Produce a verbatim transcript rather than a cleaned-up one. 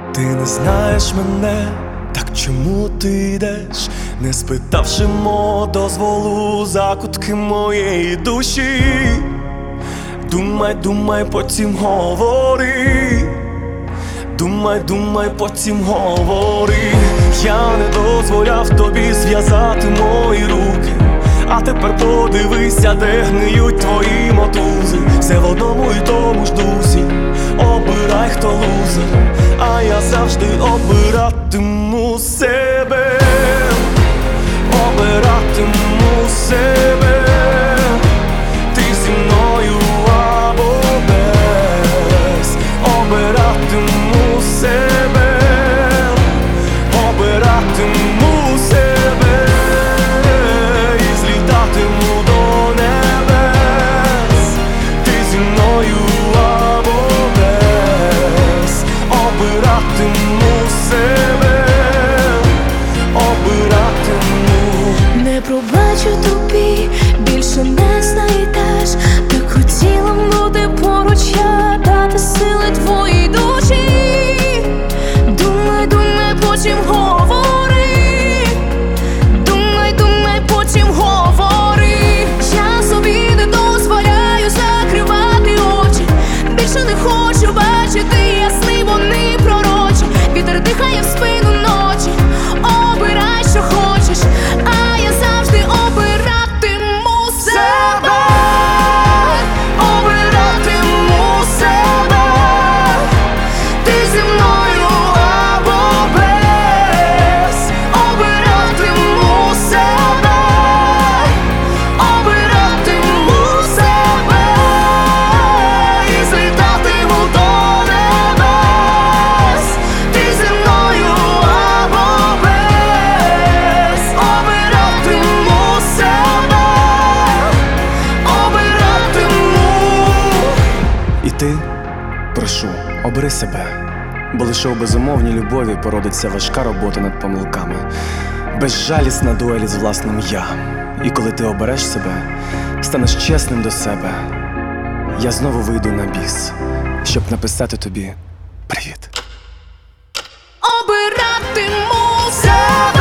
Ти не знаєш мене, так чому ти йдеш, не спитавши мого дозволу закутки моєї душі? Думай, думай, потім говори. Думай, думай, потім говори. Я не дозволяв тобі зв'язати мої руки, а тепер подивися, де гниють твої мотузи. Все в одному і тому ж дусі. Обирай, хто лузер, а я завжди обиратиму себе. Обиратиму себе. Ти зі мною або без. Обиратиму себе. Обиратиму себе. І злітатиму до небес. Ти зі мною або без. Обиратиму себе. Обиратиму. Не пробачу тобі, більше не знайдеш. Так хотіла бути поруч я, дати сили твоїй душі. Думай, думай, потім говори. Думай, думай, потім говори. Я собі не дозволяю закривати очі. Більше не хочу бачити ясни, вони пророчі. Вітер дихає в спину ночі. Обирай, що хочеш, а я завжди обиратиму себе. Обиратиму себе. Ти зі мною або без. Обиратиму себе. Обиратиму себе. І злітатиму до небес. Ти зі мною або без. Обиратиму себе. Обиратиму. І ти, прошу, обери себе, бо лише у безумовній любові породиться важка робота над помилками, безжалісна дуель з власним я. І коли ти обереш себе, станеш чесним до себе, я знову вийду на біс, щоб написати тобі привіт. Обиратиму себе.